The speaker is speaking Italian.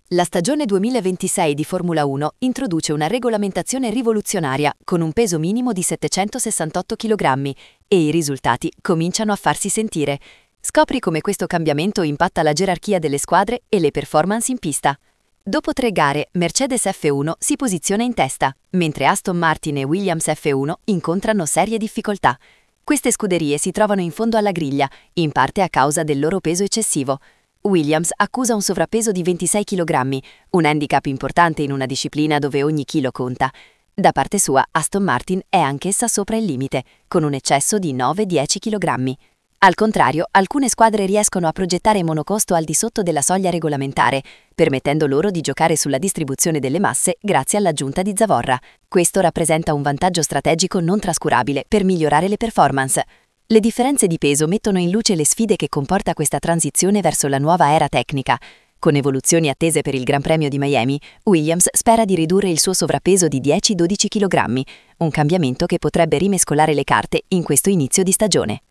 La stagione 2026 di Formula 1 introduce una regolamentazione rivoluzionaria con un peso minimo di 768 kg e i risultati cominciano a farsi sentire. Scopri come questo cambiamento impatta la gerarchia delle squadre e le performance in pista. Dopo 3 gare, Mercedes F1 si posiziona in testa, mentre Aston Martin e Williams F1 incontrano serie difficoltà. Queste scuderie si trovano in fondo alla griglia, in parte a causa del loro peso eccessivo. Williams accusa un sovrappeso di 26 kg, un handicap importante in una disciplina dove ogni chilo conta. Da parte sua, Aston Martin è anch'essa sopra il limite, con un eccesso di 9-10 kg. Al contrario, alcune squadre riescono a progettare monocosto al di sotto della soglia regolamentare, permettendo loro di giocare sulla distribuzione delle masse grazie all'aggiunta di zavorra. Questo rappresenta un vantaggio strategico non trascurabile per migliorare le performance. Le differenze di peso mettono in luce le sfide che comporta questa transizione verso la nuova era tecnica. Con evoluzioni attese per il Gran Premio di Miami, Williams spera di ridurre il suo sovrappeso di 10-12 kg, un cambiamento che potrebbe rimescolare le carte in questo inizio di stagione.